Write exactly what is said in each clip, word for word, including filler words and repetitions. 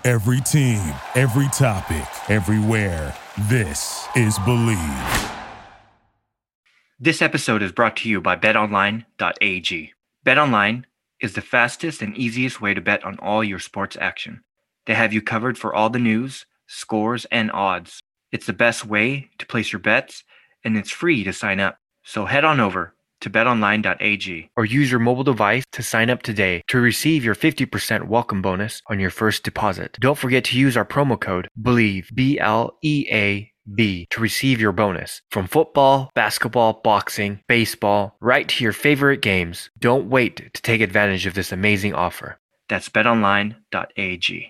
Every team, every topic, everywhere. This is Believe. This episode is brought to you by bet online dot a g. BetOnline is the fastest and easiest way to bet on all your sports action. They have you covered for all the news, scores, and odds. It's the best way to place your bets, and it's free to sign up. So head on over to bet online dot a g or use your mobile device to sign up today to receive your fifty percent welcome bonus on your first deposit. Don't forget to use our promo code BELIEVE, B L E A B, to receive your bonus. From football, basketball, boxing, baseball, right to your favorite games. Don't wait to take advantage of this amazing offer. That's bet online dot a g.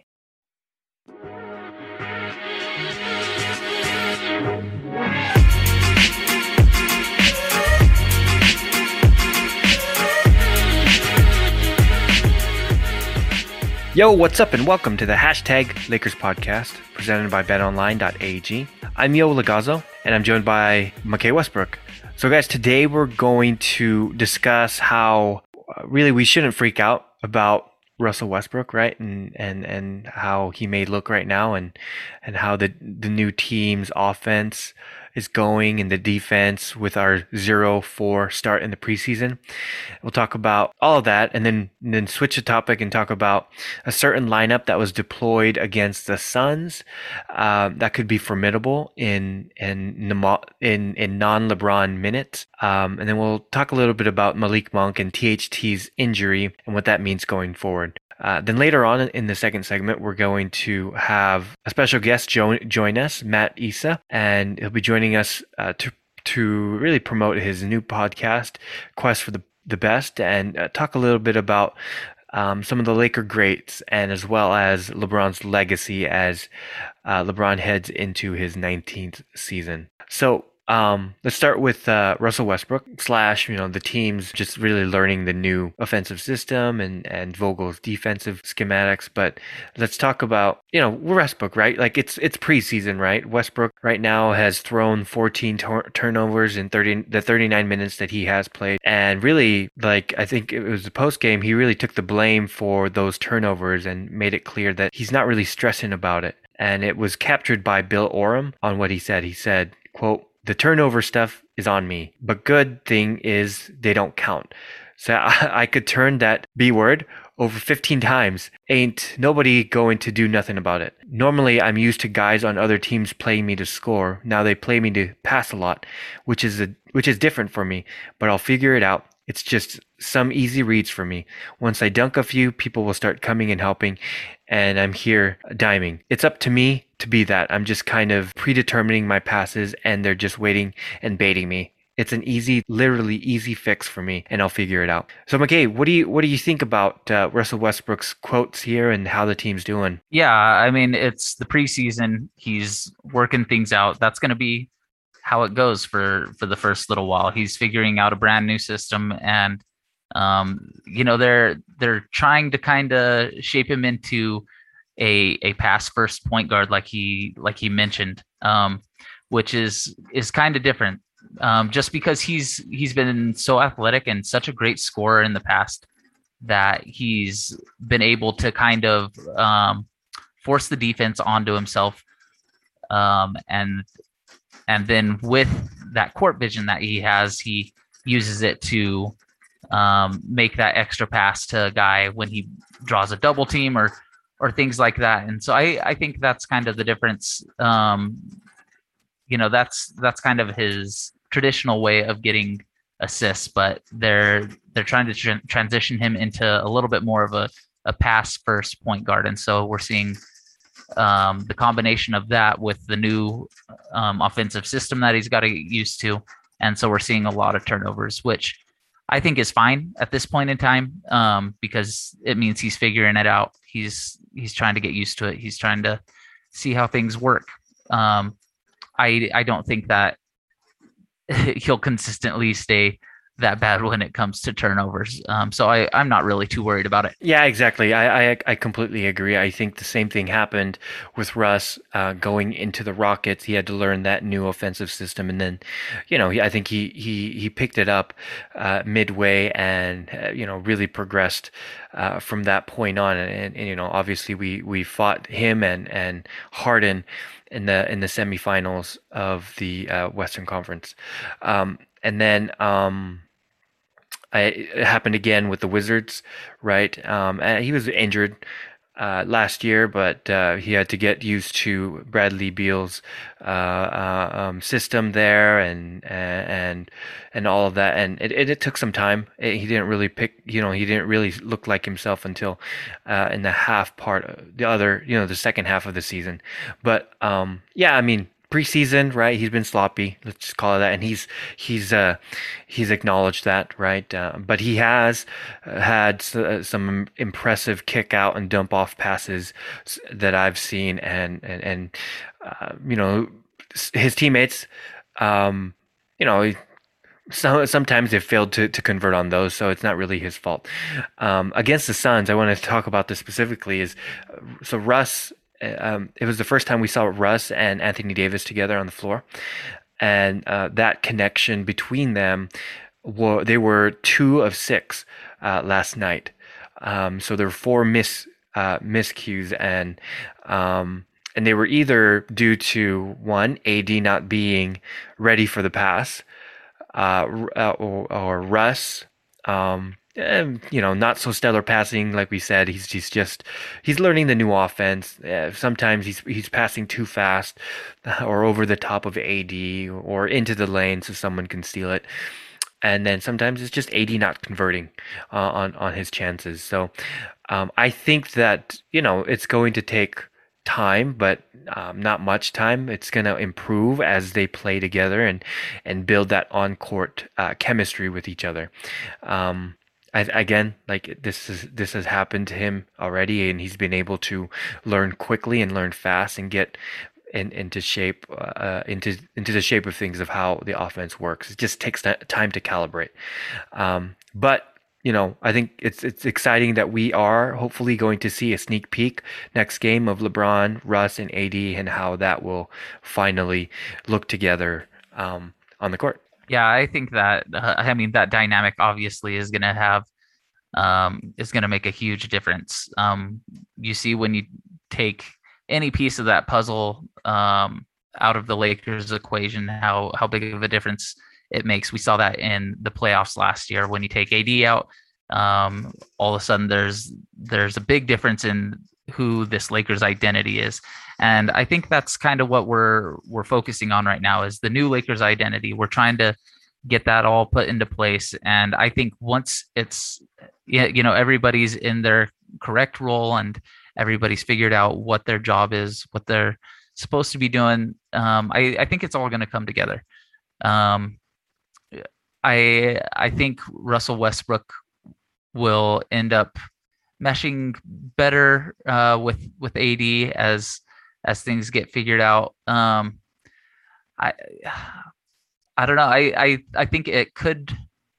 Yo, what's up, and welcome to the Hashtag Lakers podcast, presented by bet online dot a g. I'm Yo Lagazzo, and I'm joined by McKay Westbrook. So guys, today we're going to discuss how uh, really we shouldn't freak out about Russell Westbrook, right? And and and how he may look right now, and and how the the new team's offense is going, and the defense with our zero four start in the preseason. We'll talk about all of that, and then and then switch the topic and talk about a certain lineup that was deployed against the Suns um, that could be formidable in in in, in non-LeBron minutes. Um, and then we'll talk a little bit about Malik Monk and T H T's injury and what that means going forward. Uh, then later on in the second segment, we're going to have a special guest join, join us, Matt Issa, and he'll be joining us uh, to to really promote his new podcast, Quest for the, the Best, and uh, talk a little bit about um, some of the Laker greats, and as well as LeBron's legacy as uh, LeBron heads into his nineteenth season. So Um, let's start with uh, Russell Westbrook slash, you know, the team's just really learning the new offensive system and, and Vogel's defensive schematics. But let's talk about, you know, Westbrook, right? Like it's it's preseason, right? Westbrook right now has thrown fourteen tor- turnovers in thirty the thirty-nine minutes that he has played. And really, like, I think it was the post game, he really took the blame for those turnovers and made it clear that he's not really stressing about it. And it was captured by Bill Oram on what he said. He said, quote, "The turnover stuff is on me, but good thing is they don't count. So I, I could turn that B word over fifteen times. Ain't nobody going to do nothing about it. Normally, I'm used to guys on other teams playing me to score. Now they play me to pass a lot, which is a which is different for me, but I'll figure it out. It's just some easy reads for me. Once I dunk a few, people will start coming and helping, and I'm here diming. It's up to me to be that. I'm just kind of predetermining my passes, and they're just waiting and baiting me. It's an easy, literally easy fix for me, and I'll figure it out." So, McKay, what do you what do you think about uh, Russell Westbrook's quotes here and how the team's doing? Yeah, I mean, it's the preseason. He's working things out. That's going to be how it goes for for the first little while. He's figuring out a brand new system, and um, you know, they're they're trying to kind of shape him into a a pass first point guard, like he like he mentioned, um, which is is kind of different. Um, just because he's he's been so athletic and such a great scorer in the past that he's been able to kind of um, force the defense onto himself, um, and and then with that court vision that he has, he uses it to um, make that extra pass to a guy when he draws a double team or or things like that. And so I, I think that's kind of the difference. Um, you know, that's that's kind of his traditional way of getting assists, but they're they're trying to tra- transition him into a little bit more of a, a pass first point guard. And so we're seeing um, the combination of that with the new um, offensive system that he's got to get used to. And so we're seeing a lot of turnovers, which I think is fine at this point in time, um, because it means he's figuring it out. He's he's trying to get used to it. He's trying to see how things work. Um, I I don't think that he'll consistently stay that bad when it comes to turnovers. Um, so I, I'm not really too worried about it. Yeah, exactly. I, I I completely agree. I think the same thing happened with Russ uh, going into the Rockets. He had to learn that new offensive system, and then, you know, he, I think he he he picked it up uh, midway, and uh, you know, really progressed uh, from that point on. And, and, and you know, obviously we we fought him and and Harden in the in the semifinals of the uh, Western Conference, um, and then. Um, I, it happened again with the Wizards, right? Um, and he was injured uh, last year, but uh, he had to get used to Bradley Beal's uh, uh, um, system there, and and and all of that. And it, it, it took some time. It, he didn't really pick, you know, he didn't really look like himself until uh, in the half part, the other, you know, the second half of the season. But um, yeah, I mean. Preseason, right? He's been sloppy. Let's just call it that, and he's he's uh, he's acknowledged that, right? Uh, but he has uh, had s- some impressive kick out and dump off passes that I've seen, and and and uh, you know, his teammates, um, you know. So sometimes they've failed to, to convert on those, so it's not really his fault. Um, against the Suns, I want to talk about this specifically. Is so Russ. Um, it was the first time we saw Russ and Anthony Davis together on the floor, and uh, that connection between them, were, they were two of six uh, last night. Um, so there were four miss uh, miscues, and um, and they were either due to one, A D not being ready for the pass, uh, uh, or, or Russ. Um, eh, you know, not so stellar passing, like we said. He's he's just he's learning the new offense. Uh, sometimes he's he's passing too fast, or over the top of A D, or into the lane so someone can steal it. And then sometimes it's just A D not converting uh, on on his chances. So um, I think that, you know, it's going to take time, but um, not much time. It's going to improve as they play together and and build that on court uh, chemistry with each other. Um, I, again, like this is this has happened to him already, and he's been able to learn quickly and learn fast and get in, into shape uh, into into the shape of things of how the offense works. It just takes time to calibrate. Um, but you know, I think it's it's exciting that we are hopefully going to see a sneak peek next game of LeBron, Russ, and A D, and how that will finally look together um, on the court. Yeah, I think that uh, I mean that dynamic obviously is going to have um, is going to make a huge difference. Um, you see when you take any piece of that puzzle um, out of the Lakers equation, how how big of a difference it makes. We saw that in the playoffs last year when you take A D out. Um, all of a sudden, there's there's a big difference in who this Lakers identity is, and I think that's kind of what we're we're focusing on right now is the new Lakers identity. We're trying to get that all put into place, and I think once it's you know everybody's in their correct role and everybody's figured out what their job is, what they're supposed to be doing, um, I, I think it's all going to come together. Um, I I think Russell Westbrook will end up meshing better uh, with with A D as as things get figured out. Um, I I don't know. I, I I think it could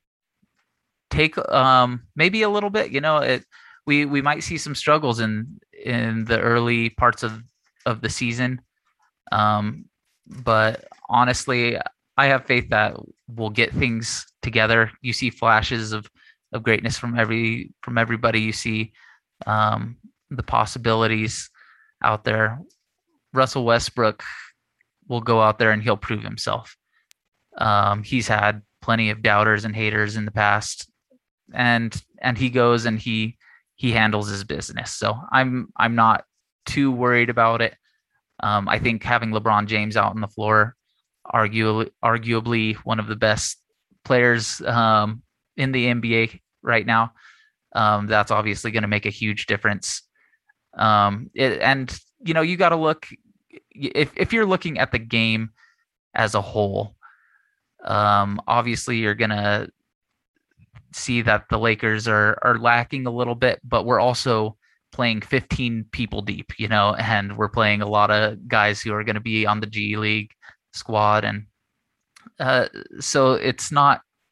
take um, maybe a little bit. You know, it we we might see some struggles in in the early parts of of the season. Um, but honestly, I have faith that we'll get things together. You see flashes of, of greatness from every from everybody. You see um, the possibilities out there. Russell Westbrook will go out there and he'll prove himself. Um, he's had plenty of doubters and haters in the past, and and he goes and he he handles his business. So I'm I'm not too worried about it. Um, I think having LeBron James out on the floor, arguably, arguably one of the best players um, in the N B A right now, um, that's obviously going to make a huge difference. Um, it, and, you know, you got to look, if, if you're looking at the game as a whole, um, obviously you're going to see that the Lakers are are lacking a little bit, but we're also playing fifteen people deep, you know, and we're playing a lot of guys who are going to be on the G League squad. And uh, so it's not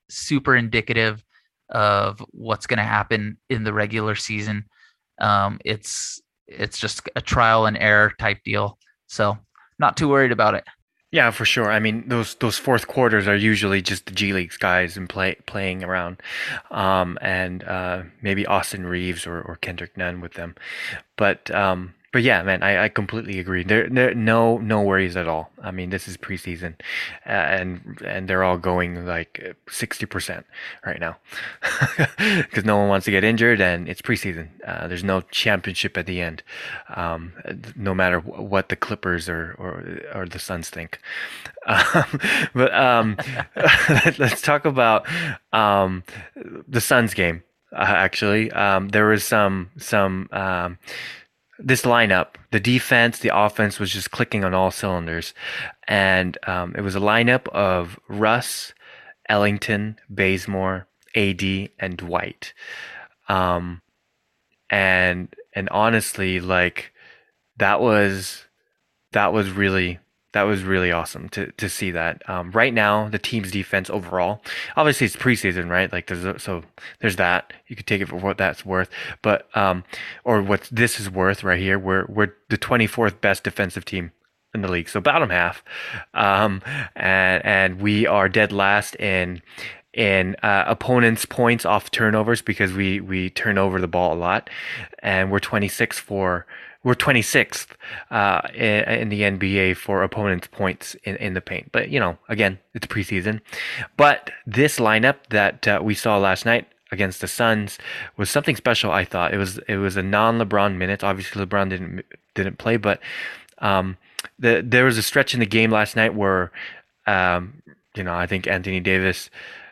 super indicative of what's going to happen in the regular season. Um, it's it's just a trial and error type deal. So not too worried about it. Yeah, for sure. I mean, those those fourth quarters are usually just the G League guys and play playing around, um, and uh, maybe Austin Reeves or, or Kendrick Nunn with them. But um, but yeah, man, I, I completely agree. There there no no worries at all. I mean, this is preseason, uh, and and they're all going like sixty percent right now because no one wants to get injured, and it's preseason. Uh, there's no championship at the end, um, no matter what the Clippers or or, or the Suns think. Um, but um, let's talk about um, the Suns game. Uh, actually, um, there was some some. Um, This lineup, the defense, the offense was just clicking on all cylinders. And um, it was a lineup of Russ, Ellington, Bazemore, A D, and Dwight. Um, and and honestly, like that was that was really that was really awesome to to see that. Um, right now, the team's defense overall, obviously it's preseason, right? Like there's a, so there's that. You could take it for what that's worth, but um, or what this is worth right here. We're we're the twenty-fourth best defensive team in the league, so bottom half, um, and and we are dead last in in uh, opponents' points off turnovers because we we turn over the ball a lot, and we're twenty-sixth for. We're twenty-sixth uh, in, in the N B A for opponents' points in, in the paint. But, you know, again, it's preseason. But this lineup that uh, we saw last night against the Suns was something special, I thought. It was it was a non-LeBron minutes. Obviously, LeBron didn't didn't play. But um, the, there was a stretch in the game last night where, um, you know, I think Anthony Davis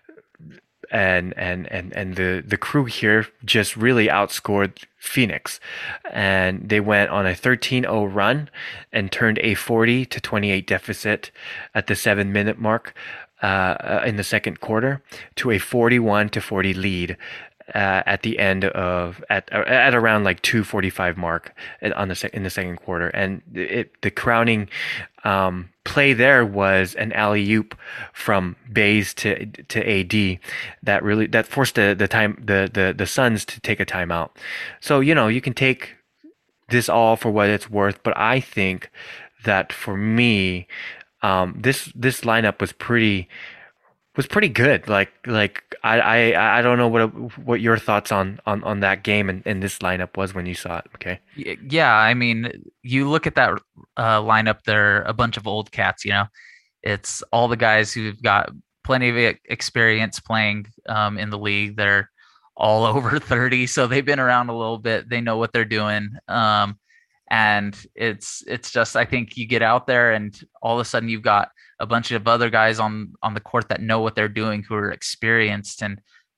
and and and and the the crew here just really outscored Phoenix, and they went on a thirteen oh run and turned a forty to twenty-eight deficit at the seven minute mark uh, in the second quarter to a forty-one to forty lead uh, at the end of at at around like two forty-five mark on the sec- in the second quarter. And it the crowning um, play there was an alley-oop from Baze to to A D that really that forced the the time the the the Suns to take a timeout. So, you know, you can take this all for what it's worth, but I think that for me, um, this this lineup was pretty was pretty good. Like like I I, I don't know what what your thoughts on on, on that game and, and this lineup was when you saw it. Okay. Yeah, I mean, you look at that uh, lineup. They're a bunch of old cats. You know, it's all the guys who've got plenty of experience playing um, in the league. They're all over thirty, so they've been around a little bit. They know what they're doing. Um, and it's it's just, I think you get out there and all of a sudden you've got a bunch of other guys on on the court that know what they're doing, who are experienced, and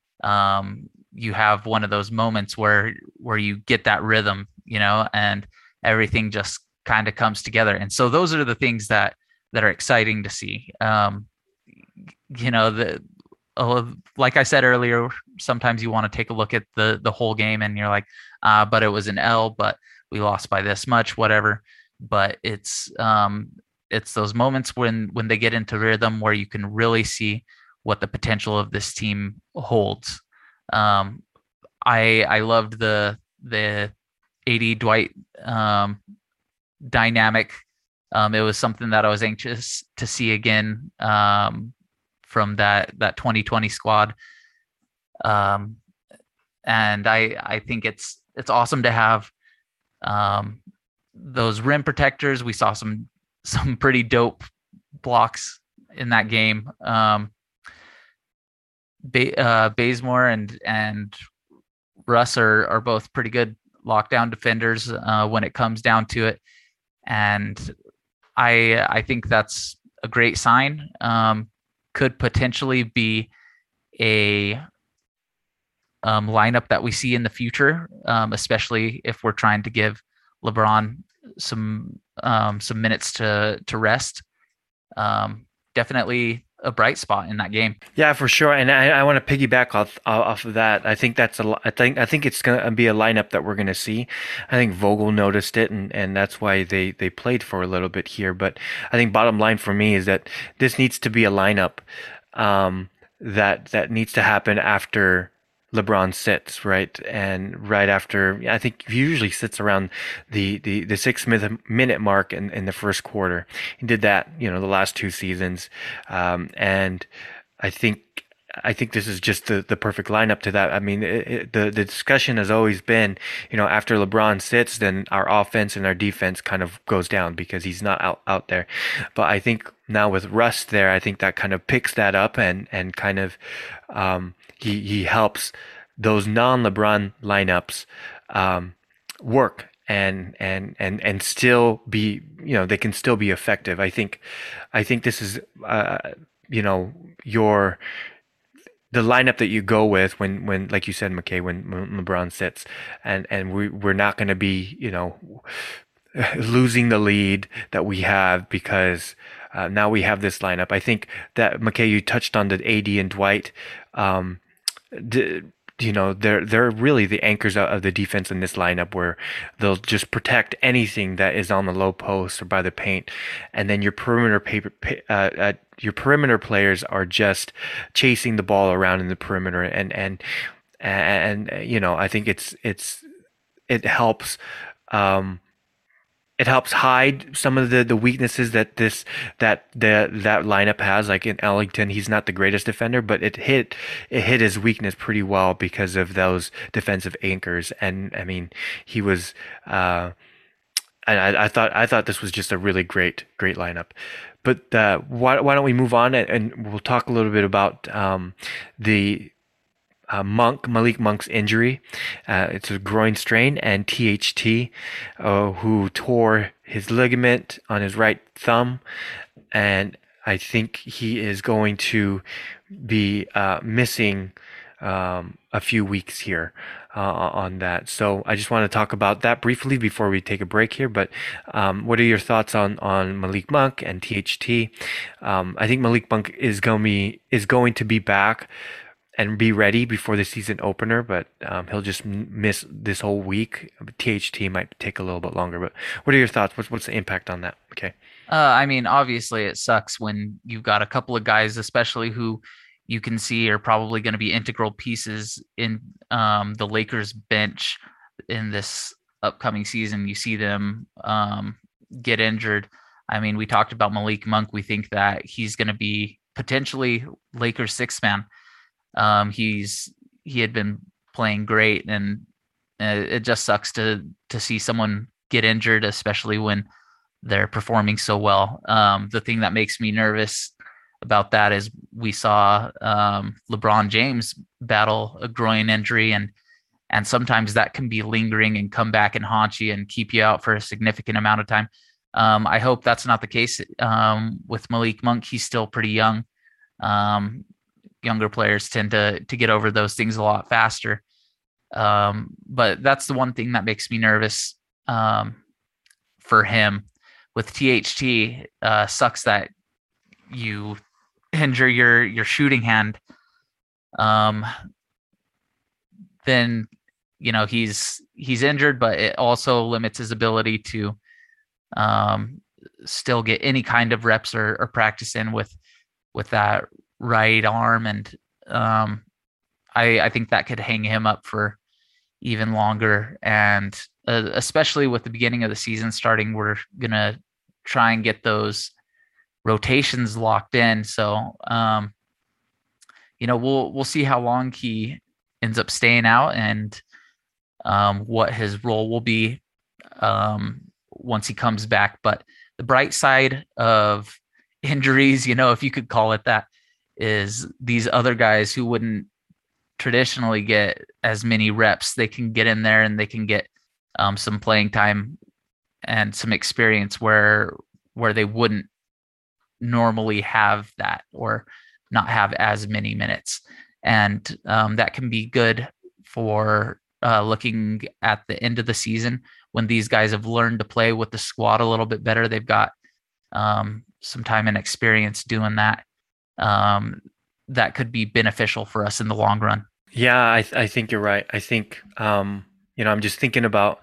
um, you have one of those moments where where you get that rhythm, you know, and everything just kind of comes together. And so those are the things that that are exciting to see. Um, you know, the uh, like I said earlier, sometimes you want to take a look at the the whole game and you're like, uh, but it was an L, but we lost by this much, whatever. But it's um, it's those moments when when they get into rhythm where you can really see what the potential of this team holds. Um, I I loved the the A D Dwight um, dynamic. Um, it was something that I was anxious to see again um, from that that twenty twenty squad. Um, and I I think it's it's awesome to have um, those rim protectors. We saw some some pretty dope blocks in that game. Um, ba- uh, Bazemore and and Russ are are both pretty good lockdown defenders uh, when it comes down to it, and I I think that's a great sign. Um, could potentially be a um, lineup that we see in the future, um, especially if we're trying to give LeBron some um, some minutes to to rest. Um, definitely a bright spot in that game. Yeah, for sure. And I, I want to piggyback off off of that. I think that's a. I think I think it's gonna be a lineup that we're gonna see. I think Vogel noticed it, and, and that's why they, they played for a little bit here. But I think bottom line for me is that this needs to be a lineup um, that that needs to happen after LeBron sits, right? And right after, I think he usually sits around the, the, the six minute mark in, in the first quarter. He did that, you know, the last two seasons. Um, and I think, I think this is just the, the perfect lineup to that. I mean, it, it, the, the discussion has always been, you know, after LeBron sits, then our offense and our defense kind of goes down because he's not out, out there. But I think now with Russ there, I think that kind of picks that up and, and kind of, um, he, he helps those non-LeBron lineups, um, work and, and, and, and still be, you know, they can still be effective. I think, I think this is, uh, you know, your, the lineup that you go with when, when like you said, McKay, when, when LeBron sits, and, and we, we're not going to be, you know, losing the lead that we have because uh, now we have this lineup. I think that, McKay, you touched on the A D and Dwight. Um, the, you know, they're they're really the anchors of the defense in this lineup, where they'll just protect anything that is on the low post or by the paint, and then your perimeter paper, uh, uh, your perimeter players are just chasing the ball around in the perimeter, and and and you know, I think it's it's it helps. Um, It helps hide some of the, the weaknesses that this that the that lineup has. Like in Ellington, he's not the greatest defender, but it hit it hit his weakness pretty well because of those defensive anchors. And I mean, he was. Uh, and I, I thought I thought this was just a really great great lineup. But uh, why why don't we move on and, and we'll talk a little bit about um, the. Uh, Monk, Malik Monk's injury. Uh, it's a groin strain, and T H T, uh, who tore his ligament on his right thumb. And I think he is going to be uh, missing um, a few weeks here uh, on that. So I just want to talk about that briefly before we take a break here. But um, what are your thoughts on, on Malik Monk and T H T? Um, I think Malik Monk is going to be, is going to be back and be ready before the season opener, but um, he'll just miss this whole week. T H T might take a little bit longer, but what are your thoughts? What's, what's the impact on that? Okay. Uh, I mean, obviously it sucks when you've got a couple of guys, especially who you can see are probably going to be integral pieces in um, the Lakers bench in this upcoming season. You see them um, get injured. I mean, we talked about Malik Monk. We think that he's going to be potentially Lakers sixth man. Um, he's he had been playing great, and uh, it just sucks to to see someone get injured, especially when they're performing so well. Um, the thing that makes me nervous about that is we saw um, LeBron James battle a groin injury, and and sometimes that can be lingering and come back and haunt you and keep you out for a significant amount of time. Um, I hope that's not the case um, with Malik Monk. He's still pretty young. Um, Younger players tend to to get over those things a lot faster. Um, but that's the one thing that makes me nervous um, for him. With T H T, uh, sucks that you injure your your shooting hand. Um, then you know he's he's injured, but it also limits his ability to um, still get any kind of reps or, or practice in with with that right arm, and um, I, I think that could hang him up for even longer. And uh, especially with the beginning of the season starting, we're gonna try and get those rotations locked in. So um, you know, we'll we'll see how long he ends up staying out and um, what his role will be um, once he comes back. But the bright side of injuries, you know, if you could call it that, is these other guys who wouldn't traditionally get as many reps, they can get in there and they can get um, some playing time and some experience where where they wouldn't normally have that or not have as many minutes. And um, that can be good for uh, looking at the end of the season when these guys have learned to play with the squad a little bit better. They've got um, some time and experience doing that. Um, that could be beneficial for us in the long run. Yeah, I th- I think you're right. I think um, you know, I'm just thinking about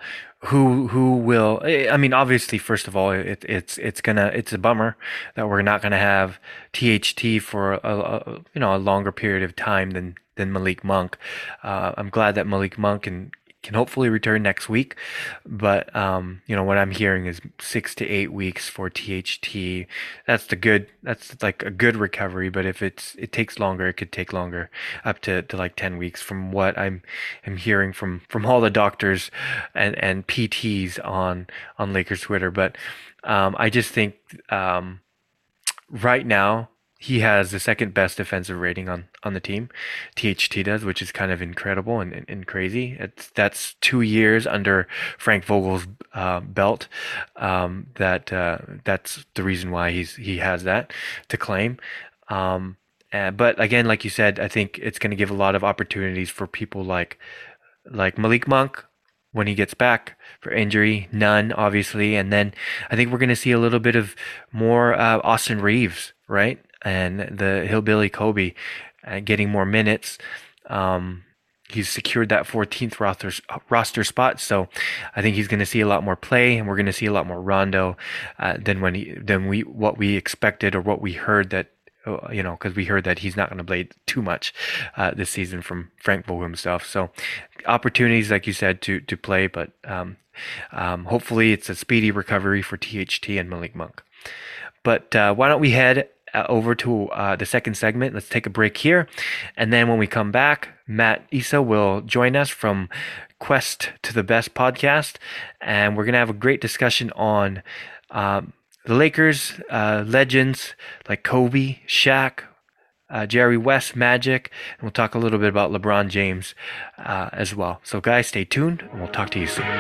who who will? I mean, obviously, first of all, it, it's it's gonna it's a bummer that we're not gonna have T H T for a, a you know a longer period of time than than Malik Monk. Uh, I'm glad that Malik Monk can can hopefully return next week, but um, you know what I'm hearing is six to eight weeks for T H T. That's the good. That's like a good recovery. But if it's it takes longer, it could take longer, up to, to like ten weeks, from what I'm I'm hearing from from all the doctors and and P Ts on on Lakers Twitter. But um, I just think um, right now he has the second best defensive rating on, on the team. T H T does, which is kind of incredible and, and, and crazy. It's that's two years under Frank Vogel's uh, belt. Um, that uh, that's the reason why he's he has that to claim. Um, uh, but again, like you said, I think it's going to give a lot of opportunities for people like like Malik Monk when he gets back for injury. None, obviously, and then I think we're going to see a little bit of more uh, Austin Reeves, right? And the hillbilly Kobe uh, getting more minutes. Um, he's secured that fourteenth roster roster spot, so I think he's going to see a lot more play, and we're going to see a lot more Rondo uh, than when he than we what we expected or what we heard that uh, you know because we heard that he's not going to play too much uh, this season from Frank Vogel himself. So opportunities, like you said, to to play, but um, um, hopefully it's a speedy recovery for T H T and Malik Monk. But uh, why don't we head Uh, over to uh, the second segment. Let's take a break here. And then when we come back, Matt Issa will join us from Quest to the Best podcast. And we're going to have a great discussion on um, the Lakers, uh, legends like Kobe, Shaq, uh, Jerry West, Magic. And we'll talk a little bit about LeBron James uh, as well. So guys, stay tuned and we'll talk to you soon.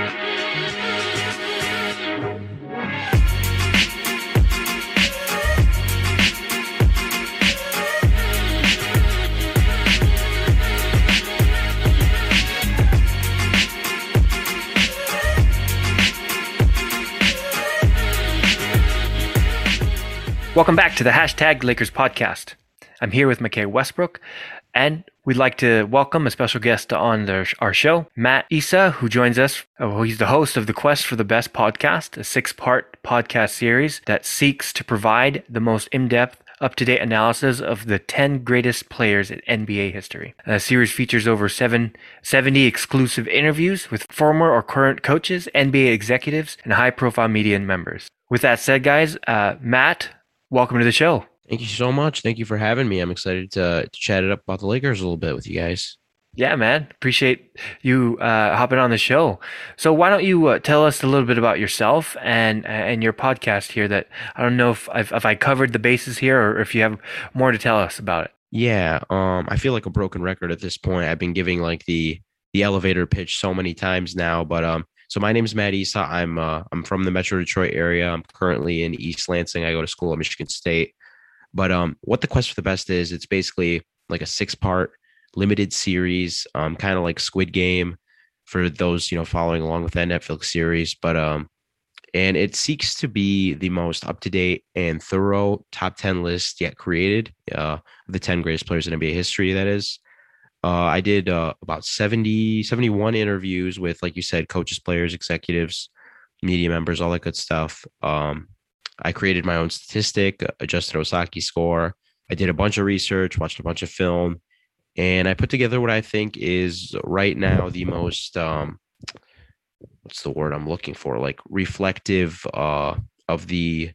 Welcome back to the Hashtag Lakers podcast. I'm here with McKay Westbrook, and we'd like to welcome a special guest on the, our show, Matt Issa, who joins us. Oh, he's the host of the Quest for the Best podcast, a six-part podcast series that seeks to provide the most in-depth, up-to-date analysis of the ten greatest players in N B A history. The series features over seven, seventy exclusive interviews with former or current coaches, N B A executives, and high-profile media members. With that said, guys, uh, Matt, welcome to the show. Thank you so much. Thank you for having me. I'm excited to, to chat it up about the Lakers a little bit with you guys. Yeah, man. Appreciate you uh, hopping on the show. So why don't you uh, tell us a little bit about yourself and and your podcast here? That I don't know if I've, if I covered the bases here or if you have more to tell us about it. Yeah, um, I feel like a broken record at this point. I've been giving like the the elevator pitch so many times now, but um. So my name is Matt Issa. I'm uh, I'm from the Metro Detroit area. I'm currently in East Lansing. I go to school at Michigan State. But um, what the Quest for the Best is, it's basically like a six-part limited series, um, kind of like Squid Game for those, you know, following along with that Netflix series. But um, and it seeks to be the most up-to-date and thorough top ten list yet created uh, of the ten greatest players in N B A history, that is. Uh, I did uh, about seventy, seventy-one interviews with, like you said, coaches, players, executives, media members, all that good stuff. Um, I created my own statistic, adjusted Osaki score. I did a bunch of research, watched a bunch of film, and I put together what I think is right now the most, um, what's the word I'm looking for? Like reflective uh, of the,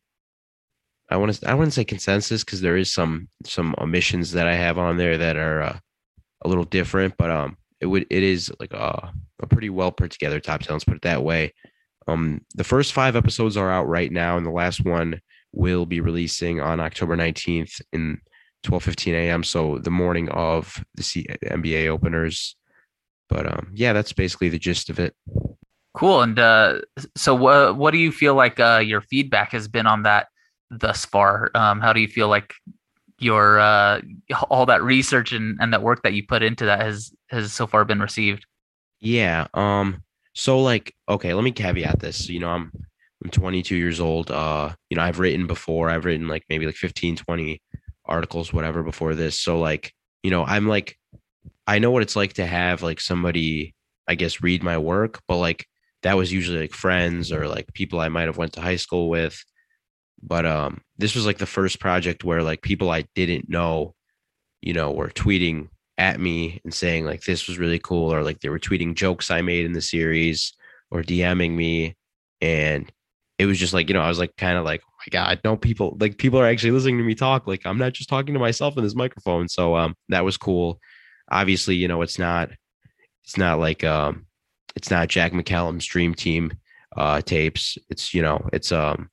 I want to, I wouldn't say consensus, because there is some, some omissions that I have on there that are, uh, a little different, but um, it would it is like a, a pretty well put together top ten. Let's put it that way. Um, the first five episodes are out right now, and the last one will be releasing on October nineteenth in twelve fifteen a.m. So the morning of the C- N B A openers. But um, yeah, that's basically the gist of it. Cool. And uh, so, what what do you feel like uh, your feedback has been on that thus far? Um, how do you feel like your uh all that research and, and that work that you put into that has has so far been received? Yeah. Um, so like, okay, let me caveat this. You know, I'm I'm twenty-two years old. Uh, you know, I've written before. I've written like maybe like fifteen, twenty articles, whatever, before this. So like, you know, I'm like, I know what it's like to have like somebody, I guess, read my work, but like that was usually like friends or like people I might have went to high school with. But um, this was like the first project where like people I didn't know, you know, were tweeting at me and saying like this was really cool, or like they were tweeting jokes I made in the series or DMing me. And it was just like, you know, I was like kind of like, oh my God, no, people like people are actually listening to me talk. Like I'm not just talking to myself in this microphone. So um that was cool. Obviously, you know, it's not it's not like um it's not Jack McCallum's dream team uh tapes. It's, you know, it's um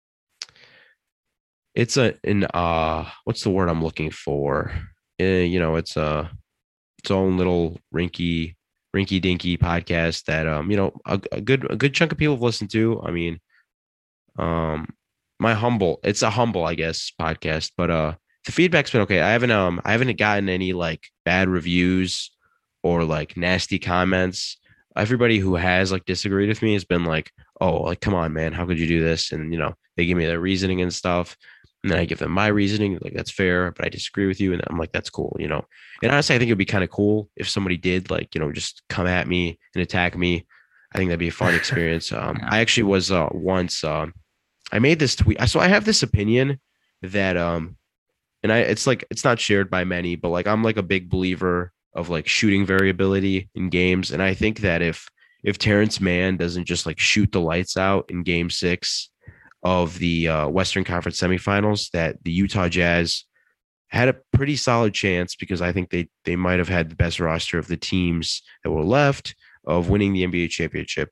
it's a an uh what's the word I'm looking for? Uh, you know, it's a its own little rinky rinky dinky podcast that um you know a, a good a good chunk of people have listened to. I mean, um my humble it's a humble I guess podcast, but uh the feedback's been okay. I haven't um I haven't gotten any like bad reviews or like nasty comments. Everybody who has like disagreed with me has been like, oh, like come on man, how could you do this? And you know, they give me their reasoning and stuff, and then I give them my reasoning, like that's fair, but I disagree with you, and I'm like, that's cool, you know. And honestly, I think it'd be kind of cool if somebody did like, you know, just come at me and attack me. I think that'd be a fun experience. Um, I actually was uh, once um, I made this tweet. So I have this opinion that um, and I it's like it's not shared by many, but like I'm like a big believer of like shooting variability in games, and I think that if if Terrence Mann doesn't just like shoot the lights out in Game Six of the uh, Western Conference semifinals, that the Utah Jazz had a pretty solid chance, because I think they they might have had the best roster of the teams that were left of winning the N B A championship.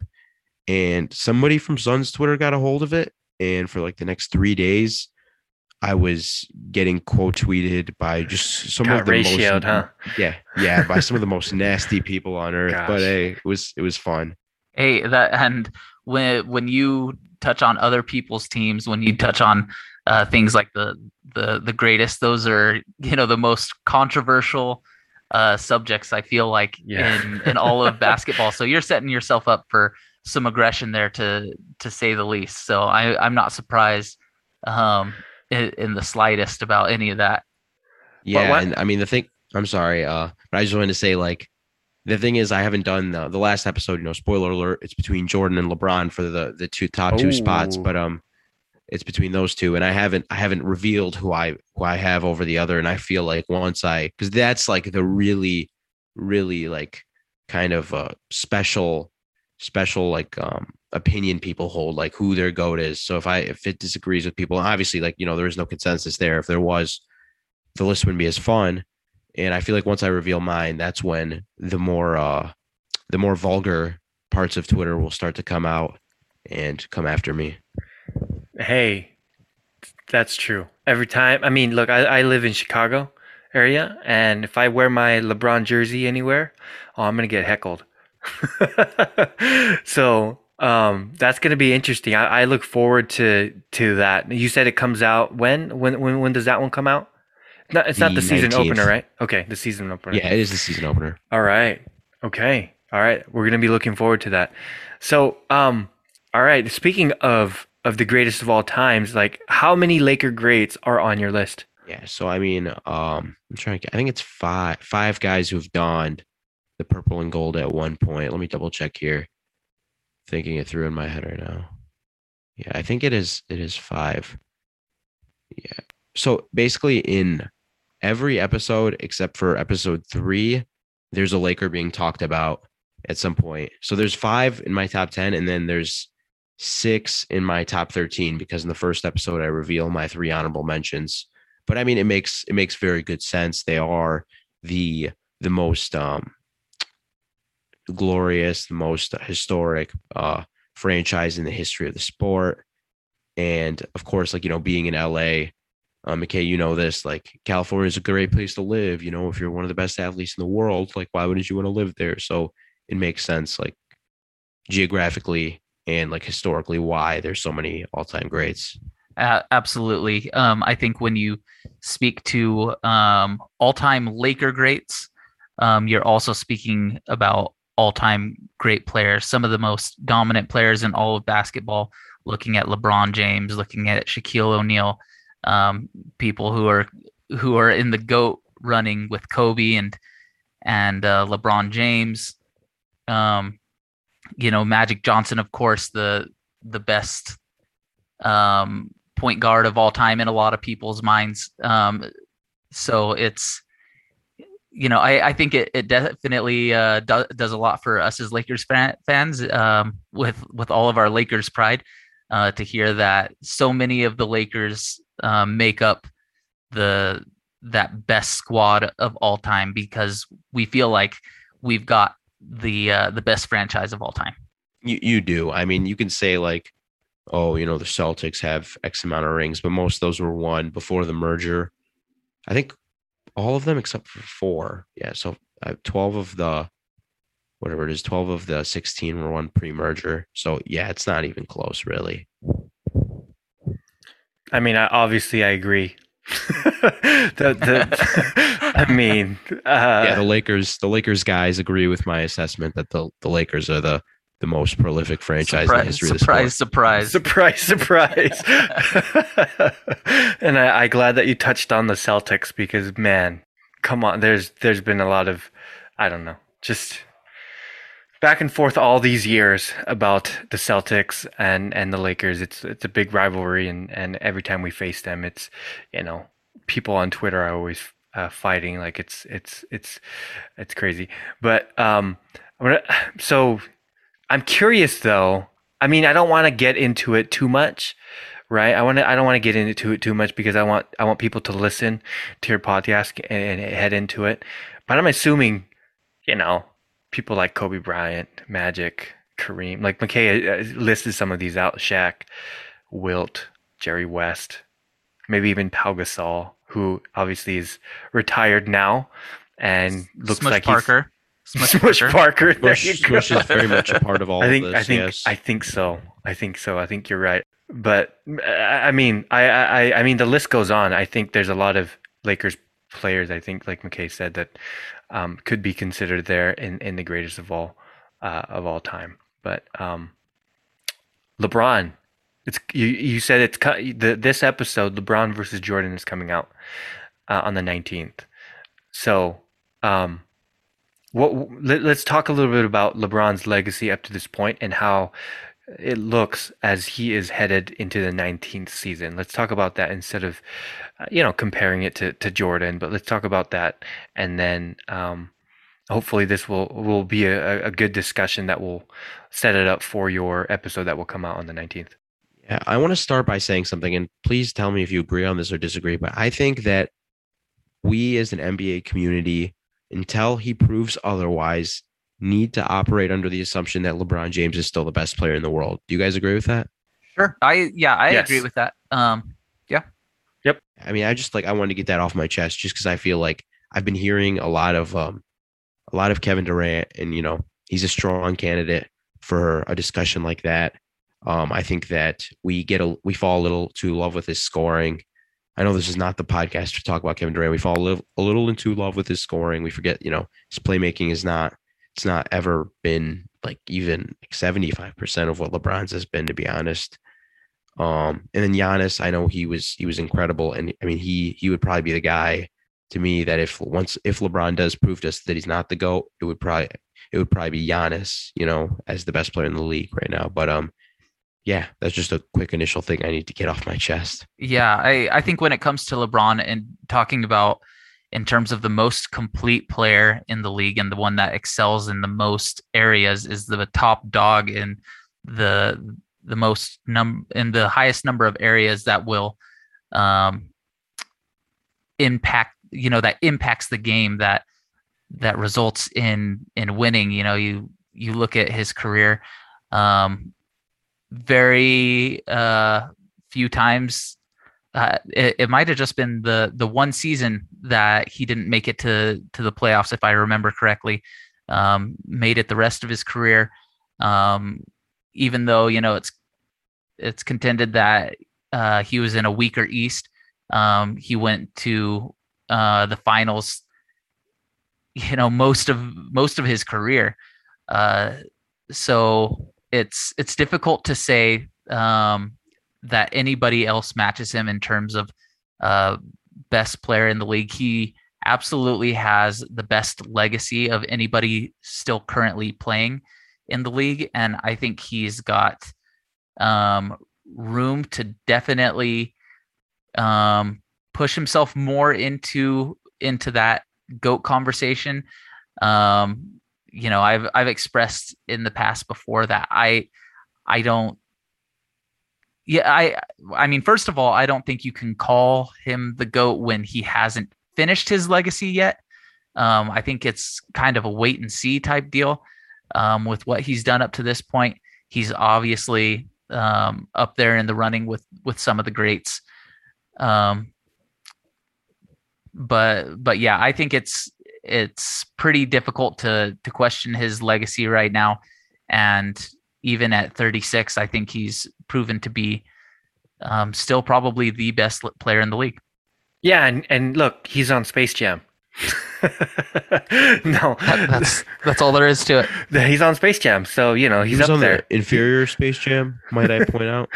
And somebody from Suns Twitter got a hold of it, and for like the next three days, I was getting quote tweeted by just some Got of the ratioed, most, huh? yeah, yeah, by some of the most nasty people on earth. Gosh. But hey, it was it was fun. Hey, that and when when you touch on other people's teams, when you touch on uh, things like the the the greatest, those are, you know, the most controversial uh, subjects, I feel like, Yeah. in in all of basketball. So you're setting yourself up for some aggression there, to to say the least. So I I'm not surprised um, in, in the slightest about any of that. Yeah, what- and I mean the thing. I'm sorry, uh, but I just wanted to say, like, the thing is, I haven't done the, the last episode. You know, spoiler alert: it's between Jordan and LeBron for the the two top two spots, Oh. but um, it's between those two, and I haven't I haven't revealed who I who I have over the other. And I feel like once I, because that's like the really, really like kind of uh special, special like um opinion people hold, like who their GOAT is. So if I if it disagrees with people, obviously, like, you know, there is no consensus there. If there was, the list wouldn't be as fun. And I feel like once I reveal mine, that's when the more uh, the more vulgar parts of Twitter will start to come out and come after me. Hey, that's true. Every time, I mean, look, I, I live in Chicago area, and if I wear my LeBron jersey anywhere, oh, I'm gonna get heckled. So um, that's gonna be interesting. I, I look forward to to that. You said it comes out when? When when when does that one come out? No, it's not The the season nineteenth. opener, right? Okay, the season opener. Yeah, it is the season opener. All right. Okay. All right. We're gonna be looking forward to that. So, um, all right. Speaking of of the greatest of all times, like how many Laker greats are on your list? Yeah, so I mean, um, I'm trying to. I think it's five five guys who've donned the purple and gold at one point. Let me double check here. Thinking it through in my head right now. Yeah, I think it is. It is five. Yeah. So basically, in every episode except for episode three, there's a Laker being talked about at some point. So there's five in my top ten, and then there's six in my top thirteen, because in the first episode I reveal my three honorable mentions. But I mean, it makes it makes very good sense. They are the the most um, glorious, the most historic uh, franchise in the history of the sport. And of course, like, you know, being in L A, um, McKay, you know this, like, California is a great place to live. You know, if you're one of the best athletes in the world, like, why wouldn't you want to live there? So it makes sense, like, geographically and like historically, why there's so many all-time greats. Uh, absolutely. Um, I think when you speak to um, all-time Laker greats, um, you're also speaking about all-time great players, some of the most dominant players in all of basketball, looking at LeBron James, looking at Shaquille O'Neal, um, people who are who are in the GOAT running with Kobe and and uh, LeBron James. Um, you know, Magic Johnson, of course, the the best um, point guard of all time in a lot of people's minds. Um, so it's, you know, I, I think it, it definitely uh, do, does a lot for us as Lakers fan, fans um, with with all of our Lakers pride uh, to hear that so many of the Lakers um, make up the that best squad of all time, because we feel like we've got the uh, the best franchise of all time. You you do. I mean, you can say like, oh, you know, the Celtics have X amount of rings, but most of those were won before the merger. I think all of them except for four. Yeah, so uh, twelve of the whatever it is, twelve of the sixteen were won pre-merger. So yeah, it's not even close, really. I mean, I, obviously, I agree. the, the, I mean, uh, yeah, the Lakers, the Lakers guys agree with my assessment that the, the Lakers are the, the most prolific franchise surprise, in the history of the surprise, sport. surprise, surprise, surprise. And I, I'm glad that you touched on the Celtics because, man, come on, there's there's been a lot of, I don't know, just back and forth all these years about the Celtics and, and the Lakers. It's it's a big rivalry, and, and every time we face them, it's, you know, people on Twitter are always uh, fighting like it's it's it's it's crazy. But um, I'm gonna, so I'm curious though. I mean, I don't want to get into it too much, right? I want to. I don't want to get into it too much because I want I want people to listen to your podcast and, and head into it. But I'm assuming, you know, people like Kobe Bryant, Magic, Kareem, like McKay listed some of these out. Shaq, Wilt, Jerry West, maybe even Pau Gasol, who obviously is retired now and looks Smush like Parker. he's Smush, Smush Parker. Parker. There Smush, you go. Smush is very much a part of all I think. of this. I think. yes. I think so. I think so. I think you're right. But I mean, I, I, I mean, the list goes on. I think there's a lot of Lakers players. I think, like McKay said, that um, could be considered there in, in the greatest of all uh, of all time. But um, LeBron, it's you. You said it's the this episode. LeBron versus Jordan is coming out uh, on the nineteenth. So. Um, What, let, let's talk a little bit about LeBron's legacy up to this point and how it looks as he is headed into the nineteenth season. Let's talk about that instead of, uh, you know, comparing it to, to Jordan. But let's talk about that, and then um, hopefully this will will be a, a good discussion that will set it up for your episode that will come out on the nineteenth. Yeah, I want to start by saying something, and please tell me if you agree on this or disagree. But I think that we as an N B A community, until he proves otherwise, need to operate under the assumption that LeBron James is still the best player in the world. Do you guys agree with that? Sure. I yeah, I Yes. agree with that. Um, yeah. Yep. I mean, I just like I wanted to get that off my chest just because I feel like I've been hearing a lot of um a lot of Kevin Durant, and you know, he's a strong candidate for a discussion like that. Um, I think that we get a we fall a little too in love with his scoring. I know this is not the podcast to talk about Kevin Durant. We fall a little, a little into love with his scoring. We forget, you know, his playmaking is not, it's not ever been like even seventy-five percent of what LeBron's has been, to be honest. Um, and then Giannis, I know he was, he was incredible. And I mean, he, he would probably be the guy to me that if once, if LeBron does prove to us that he's not the GOAT, it would probably, it would probably be Giannis, you know, as the best player in the league right now. But, um, yeah, that's just a quick initial thing I need to get off my chest. Yeah, I, I think when it comes to LeBron and talking about in terms of the most complete player in the league and the one that excels in the most areas is the top dog in the the most num in the highest number of areas that will um impact, you know, that impacts the game, that that results in in winning. You know, you you look at his career, um very uh few times uh, it, it might have just been the the one season that he didn't make it to to the playoffs, if I remember correctly. Um made it the rest of his career, um even though, you know, it's it's contended that uh he was in a weaker East. Um he went to uh the finals, you know, most of most of his career. uh so It's it's difficult to say um, that anybody else matches him in terms of uh, best player in the league. He absolutely has the best legacy of anybody still currently playing in the league, and I think he's got um, room to definitely um, push himself more into into that GOAT conversation. Um, you know, I've I've expressed in the past before that I I don't. Yeah, I I mean, first of all, I don't think you can call him the GOAT when he hasn't finished his legacy yet. Um, I think it's kind of a wait and see type deal um, with what he's done up to this point. He's obviously um, up there in the running with with some of the greats. Um, but but yeah, I think it's it's pretty difficult to to question his legacy right now. And even at thirty-six, I think he's proven to be um, still probably the best player in the league. Yeah, and, and look, he's on Space Jam. No, that, that's that's all there is to it. He's on Space Jam, so you know he's he was up on there. The inferior Space Jam, might I point out?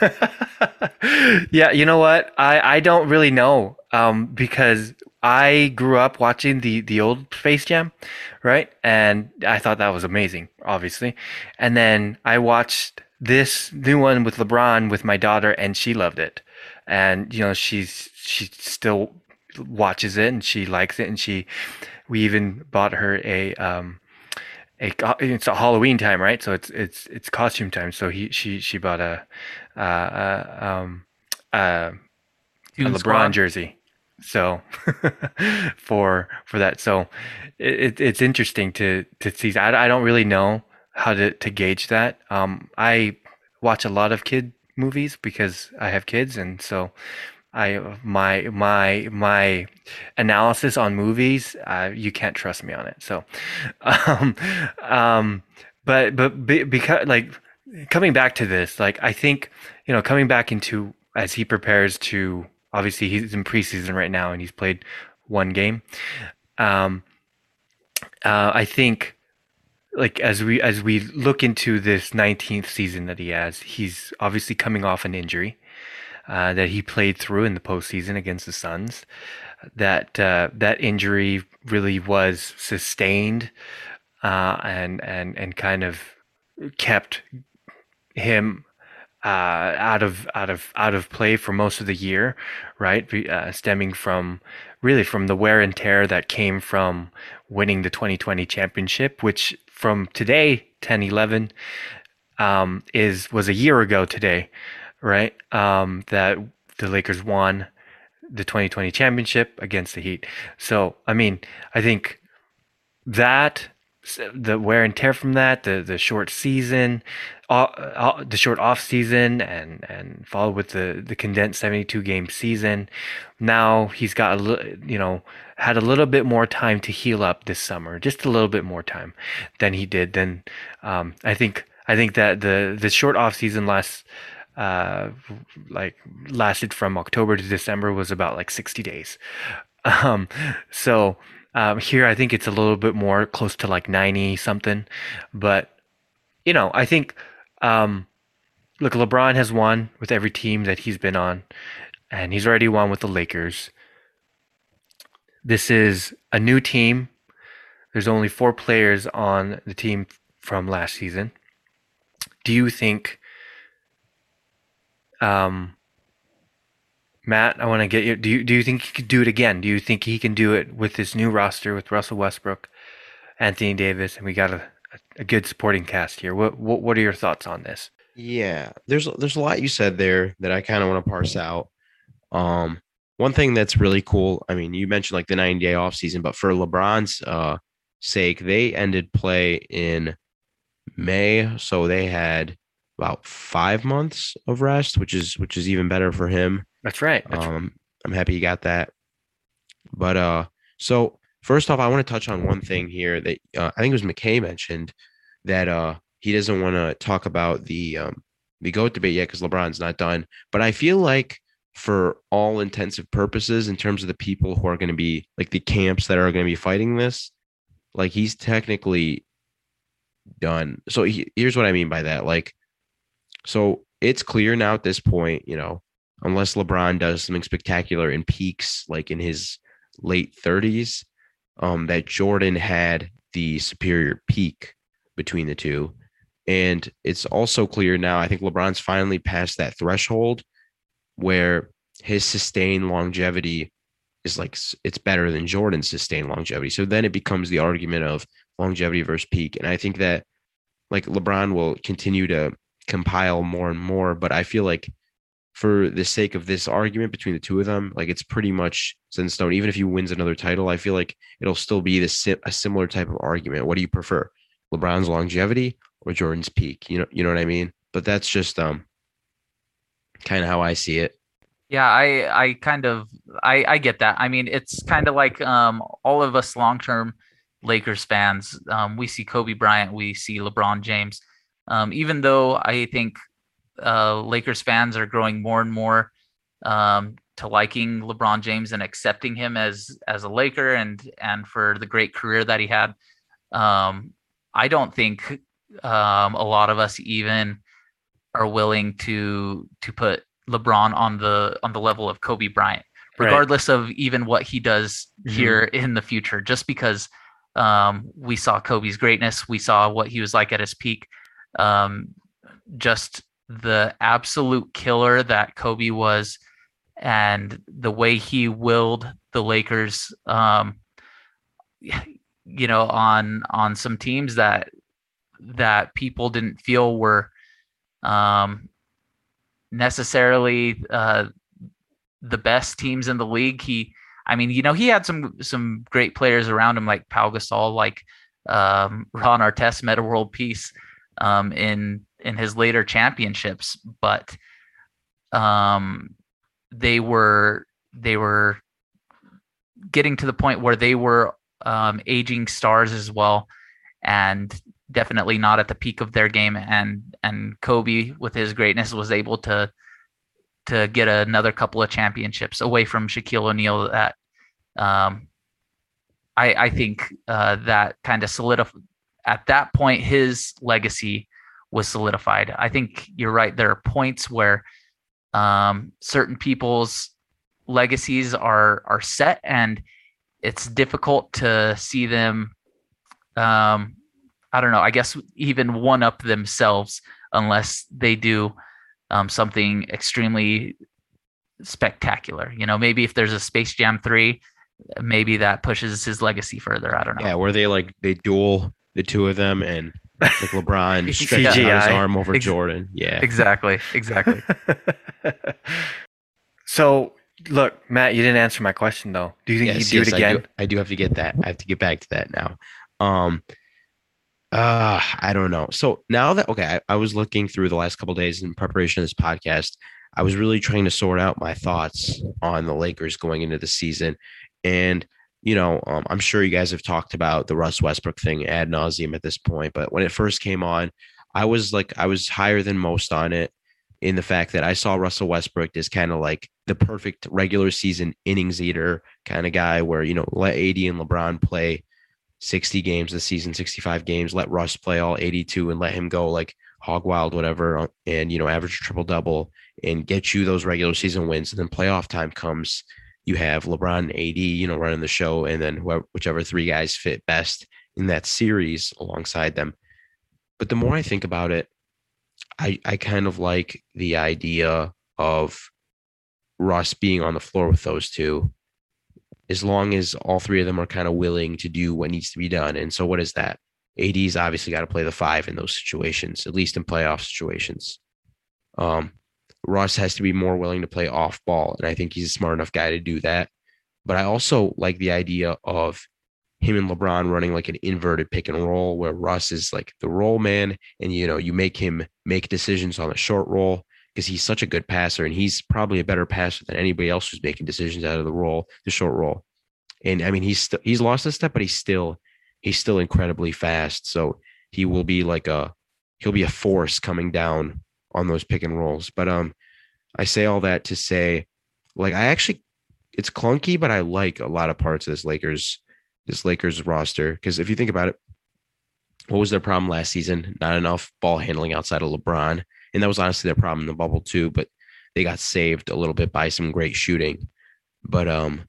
Yeah, you know what? I, I don't really know um, because I grew up watching the the old Space Jam, right? And I thought that was amazing, obviously. And then I watched this new one with LeBron with my daughter, and she loved it. And you know, she's she still watches it and she likes it, and she we even bought her a um a it's a Halloween time, right? So it's it's it's costume time. So he she she bought a uh, uh um uh a LeBron Squad. jersey. So for for that, so it, it's interesting to to see. I, I don't really know how to, to gauge that. Um, I watch a lot of kid movies because I have kids, and so I my my my analysis on movies, uh, you can't trust me on it. So, um, um, but but be, because like coming back to this, like I think you know coming back into as he prepares to. Obviously, he's in preseason right now, and he's played one game. Um, uh, I think, like as we as we look into this nineteenth season that he has, he's obviously coming off an injury uh, that he played through in the postseason against the Suns. That uh, that injury really was sustained uh, and and and kind of kept him. Uh, out of out of out of play for most of the year, right? Uh, stemming from really from the wear and tear that came from winning the twenty twenty championship, which from today, ten eleven, um, is was a year ago today, right? Um, that the Lakers won the twenty twenty championship against the Heat. So, I mean, I think that the wear and tear from that, the the short season, uh, uh, the short off season, and and followed with the the condensed seventy-two game season. Now he's got a little, you know, had a little bit more time to heal up this summer, just a little bit more time than he did. Then um, I think I think that the the short off season last uh like lasted from October to December was about like sixty days. Um, so. Um, here, I think it's a little bit more close to like ninety something, but you know, I think, um, look, LeBron has won with every team that he's been on, and he's already won with the Lakers. This is a new team. There's only four players on the team from last season. Do you think, um, Matt, I want to get you. Do you do you think he could do it again? Do you think he can do it with this new roster with Russell Westbrook, Anthony Davis, and we got a, a good supporting cast here? What, what what are your thoughts on this? Yeah, there's there's a lot you said there that I kind of want to parse out. Um, one thing that's really cool. I mean, you mentioned like the ninety day off season, but for LeBron's uh sake, they ended play in May, so they had about five months of rest, which is which is even better for him. That's right. That's um, I'm happy you got that. But uh, so first off, I want to touch on one thing here that uh, I think it was McKay mentioned that uh, he doesn't want to talk about the um, the GOAT debate yet because LeBron's not done. But I feel like for all intensive purposes, in terms of the people who are going to be like the camps that are going to be fighting this, like he's technically done. So he, here's what I mean by that. Like, so it's clear now at this point, you know, unless LeBron does something spectacular and peaks like in his late thirties, um, that Jordan had the superior peak between the two. And it's also clear now, I think LeBron's finally passed that threshold where his sustained longevity is like, it's better than Jordan's sustained longevity. So then it becomes the argument of longevity versus peak. And I think that like LeBron will continue to compile more and more, but I feel like for the sake of this argument between the two of them, like it's pretty much set in stone. Even if he wins another title, I feel like it'll still be the a similar type of argument. What do you prefer, LeBron's longevity or Jordan's peak? You know, you know what I mean? But that's just um kind of how I see it. Yeah, I I kind of I I get that. I mean, it's kind of like um all of us long-term Lakers fans. Um, we see Kobe Bryant, we see LeBron James. Um, even though I think uh, Lakers fans are growing more and more um, to liking LeBron James and accepting him as as a Laker and and for the great career that he had. Um, I don't think um, a lot of us even are willing to to put LeBron on the on the level of Kobe Bryant, regardless right. of even what he does mm-hmm. here in the future. Just because um, we saw Kobe's greatness, we saw what he was like at his peak. Um, just the absolute killer that Kobe was, and the way he willed the Lakers, um, you know, on on some teams that that people didn't feel were um, necessarily uh, the best teams in the league. He, I mean, you know, he had some some great players around him, like Pau Gasol, like um, Ron Artest, Metta World Peace um, in in his later championships, but um, they were they were getting to the point where they were um, aging stars as well, and definitely not at the peak of their game. And and Kobe, with his greatness, was able to to get another couple of championships away from Shaquille O'Neal. That um, I I think uh, that kind of solidified at that point his legacy was solidified. I think you're right. There are points where um, certain people's legacies are are set, and it's difficult to see them. Um, I don't know. I guess even one up themselves unless they do um, something extremely spectacular. You know, maybe if there's a Space Jam three, maybe that pushes his legacy further. I don't know. Yeah, where they like they duel the two of them and. Like LeBron stretches yeah. out his arm over Ex- Jordan. Yeah, exactly, exactly. So, look, Matt, you didn't answer my question though. Do you think yes, he'd do yes, it again? I do, I do have to get that. I have to get back to that now. Um, uh, I don't know. So now that okay, I, I was looking through the last couple of days in preparation of this podcast. I was really trying to sort out my thoughts on the Lakers going into the season, and. You know, um, I'm sure you guys have talked about the Russ Westbrook thing ad nauseum at this point, but when it first came on, I was like, I was higher than most on it in the fact that I saw Russell Westbrook as kind of like the perfect regular season innings eater kind of guy where, you know, let A D and LeBron play sixty games this season, sixty-five games, let Russ play all eighty-two and let him go like hog wild, whatever, and, you know, average triple double and get you those regular season wins. And then playoff time comes. You have LeBron and A D, you know, running the show, and then whoever, whichever three guys fit best in that series alongside them. But the more I think about it, I, I kind of like the idea of Russ being on the floor with those two, as long as all three of them are kind of willing to do what needs to be done. And so what is that? A D's obviously got to play the five in those situations, at least in playoff situations. Um, Russ has to be more willing to play off ball, and I think he's a smart enough guy to do that. But I also like the idea of him and LeBron running like an inverted pick and roll where Russ is like the roll man, and, you know, you make him make decisions on the short roll because he's such a good passer, and he's probably a better passer than anybody else who's making decisions out of the roll, the short roll. And I mean, he's st- he's lost a step, but he's still he's still incredibly fast. So he will be like a he'll be a force coming down on those pick and rolls. But um, I say all that to say, like, I actually, it's clunky, but I like a lot of parts of this Lakers, this Lakers roster. Because if you think about it, what was their problem last season? Not enough ball handling outside of LeBron. And that was honestly their problem in the bubble too, but they got saved a little bit by some great shooting. But um,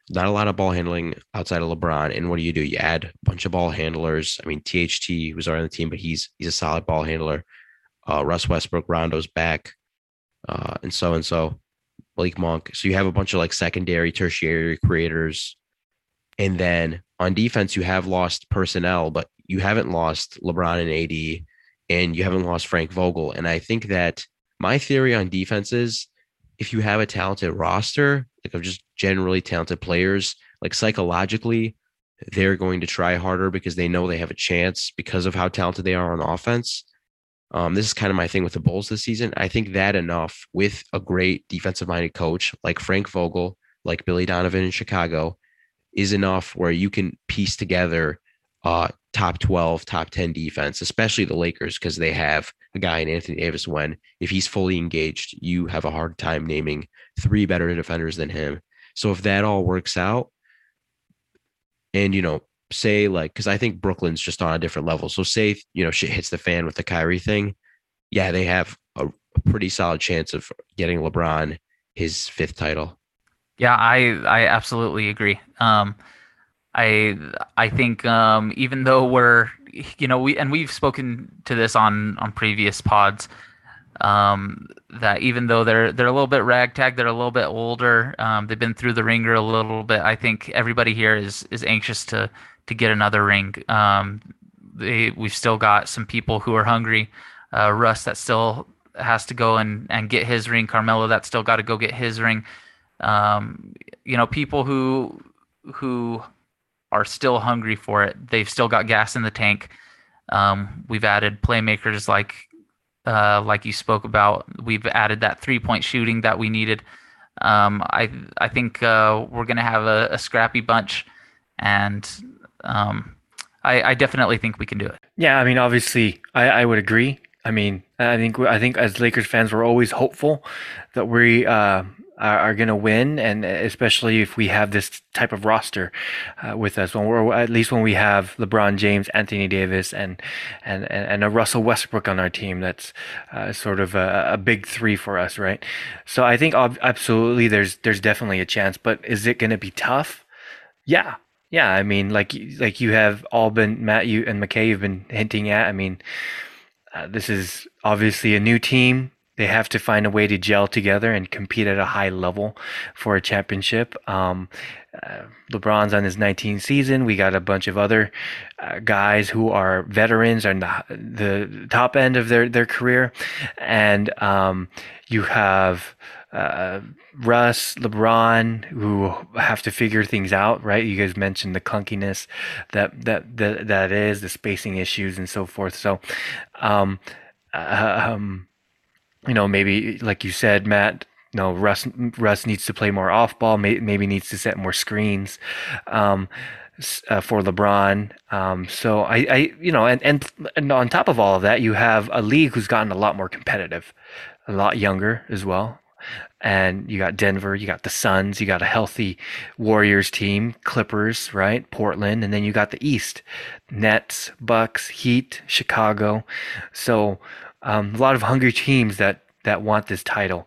not a lot of ball handling outside of LeBron. And what do you do? You add a bunch of ball handlers. I mean, T H T was already on the team, but he's he's a solid ball handler. Uh, Russ Westbrook, Rondo's back, uh, and so and so. Blake Monk. So you have a bunch of like secondary, tertiary creators. And then on defense, you have lost personnel, but you haven't lost LeBron and A D, and you haven't lost Frank Vogel. And I think that my theory on defense is if you have a talented roster, like of just generally talented players, like psychologically, they're going to try harder because they know they have a chance because of how talented they are on offense. Um, this is kind of my thing with the Bulls this season. I think that enough with a great defensive-minded coach like Frank Vogel, like Billy Donovan in Chicago, is enough where you can piece together uh, top twelve, top ten defense, especially the Lakers, because they have a guy in Anthony Davis when, if he's fully engaged, you have a hard time naming three better defenders than him. So if that all works out, and, you know, say like, because I think Brooklyn's just on a different level. So say, you know, shit hits the fan with the Kyrie thing. Yeah, they have a, a pretty solid chance of getting LeBron his fifth title. Yeah, I I absolutely agree. Um, I I think um, even though we're, you know, we and we've spoken to this on on previous pods, um, that even though they're they're a little bit ragtag, they're a little bit older, um, they've been through the ringer a little bit. I think everybody here is is anxious to to get another ring. Um, they we've still got some people who are hungry. Uh, Russ that still has to go and and get his ring. Carmelo that still got to go get his ring. Um, you know, people who who are still hungry for it. They've still got gas in the tank. Um, we've added playmakers like uh, like you spoke about. We've added that three point shooting that we needed. Um, I I think uh, we're gonna have a, a scrappy bunch, and um, I, I definitely think we can do it. Yeah, I mean, obviously, I, I would agree. I mean, I think I think as Lakers fans, we're always hopeful that we uh, are, are going to win, and especially if we have this type of roster uh, with us. When we're at least when we have LeBron James, Anthony Davis, and and and a Russell Westbrook on our team, that's uh, sort of a, a big three for us, right? So I think ob- absolutely, there's there's definitely a chance, but is it going to be tough? Yeah. Yeah, I mean, like like you have all been, Matt, you and McKay, you've been hinting at. I mean, uh, this is obviously a new team. They have to find a way to gel together and compete at a high level for a championship. Um, uh, LeBron's on his nineteenth season. We got a bunch of other uh, guys who are veterans on the, the top end of their, their career. And um, you have uh, Russ, LeBron, who have to figure things out, right? You guys mentioned the clunkiness that that that, that is, the spacing issues and so forth. So, um, uh, um, you know, maybe like you said, Matt, you know, Russ Russ needs to play more off ball, may, maybe needs to set more screens um, uh, for LeBron. Um, so I, I, you know, and, and and on top of all of that, you have a league who's gotten a lot more competitive, a lot younger as well. And you got Denver, you got the Suns, you got a healthy Warriors team, Clippers, right? Portland, and then you got the East, Nets, Bucks, Heat, Chicago. So um, a lot of hungry teams that that want this title,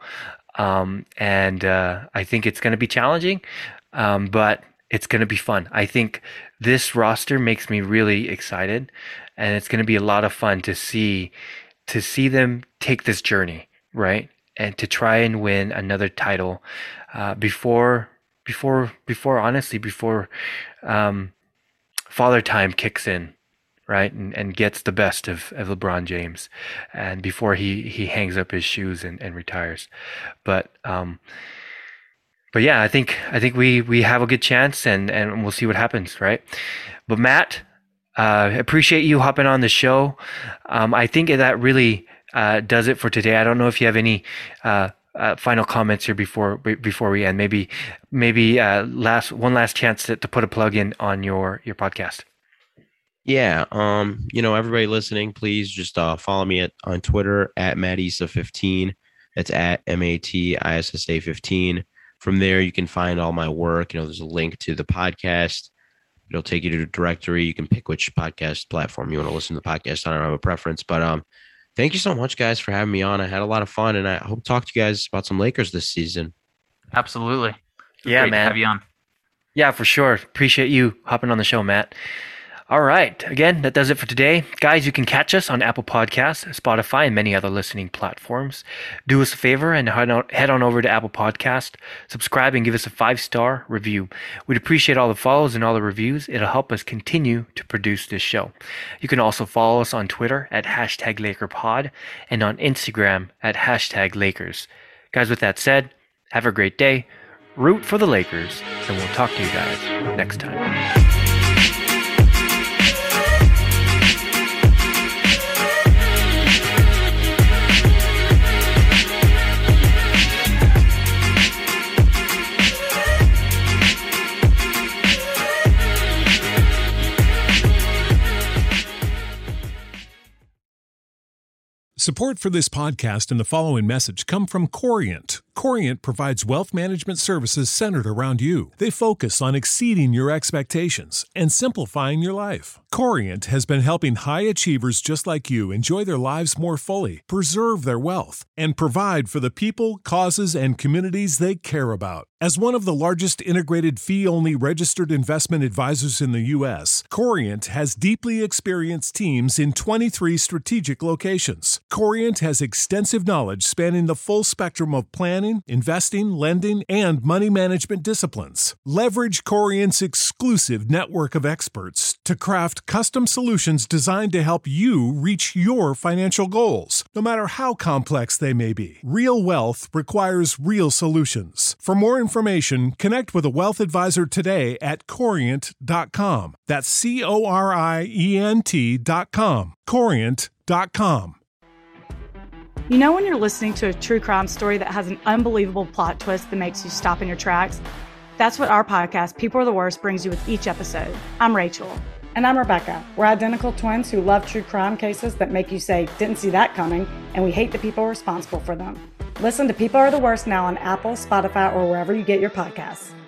um, and uh, I think it's going to be challenging, um, but it's going to be fun. I think this roster makes me really excited, and it's going to be a lot of fun to see to see them take this journey, right? And to try and win another title uh, before, before, before, honestly, before um, Father Time kicks in, right, and, and gets the best of, of LeBron James, and before he, he hangs up his shoes and, and retires. But um, but yeah, I think I think we, we have a good chance, and, and we'll see what happens, right? But Matt, uh, appreciate you hopping on the show. Um, I think that really Uh, does it for today. I don't know if you have any uh, uh, final comments here before before we end. Maybe maybe uh, last one last chance to, to put a plug in on your your podcast. Yeah, um, you know, everybody listening, please just uh, follow me at on Twitter at Matissa fifteen. That's at M A T I S S A fifteen. From there, you can find all my work. You know, there's a link to the podcast. It'll take you to the directory. You can pick which podcast platform you want to listen to the podcast on. I don't have a preference, but um. Thank you so much, guys, for having me on. I had a lot of fun, and I hope to talk to you guys about some Lakers this season. Absolutely. Yeah, Great man. to have you on. Yeah, for sure. Appreciate you hopping on the show, Matt. All right. Again, that does it for today. Guys, you can catch us on Apple Podcasts, Spotify, and many other listening platforms. Do us a favor and head on, head on over to Apple Podcast, subscribe, and give us a five-star review. We'd appreciate all the follows and all the reviews. It'll help us continue to produce this show. You can also follow us on Twitter at hashtag LakerPod and on Instagram at hashtag Lakers. Guys, with that said, have a great day. Root for the Lakers, and we'll talk to you guys next time. Support for this podcast and the following message come from Corient. Corient provides wealth management services centered around you. They focus on exceeding your expectations and simplifying your life. Corient has been helping high achievers just like you enjoy their lives more fully, preserve their wealth, and provide for the people, causes, and communities they care about. As one of the largest integrated fee-only registered investment advisors in the U S, Corient has deeply experienced teams in twenty-three strategic locations. Corient has extensive knowledge spanning the full spectrum of planning, investing, lending, and money management disciplines. Leverage Corient's exclusive network of experts to craft custom solutions designed to help you reach your financial goals, no matter how complex they may be. Real wealth requires real solutions. For more information, connect with a wealth advisor today at corient dot com. That's C O R I E N T dot com. corient dot com. You know when you're listening to a true crime story that has an unbelievable plot twist that makes you stop in your tracks? That's what our podcast, People Are the Worst, brings you with each episode. I'm Rachel. And I'm Rebecca. We're identical twins who love true crime cases that make you say, didn't see that coming, and we hate the people responsible for them. Listen to People Are the Worst now on Apple, Spotify, or wherever you get your podcasts.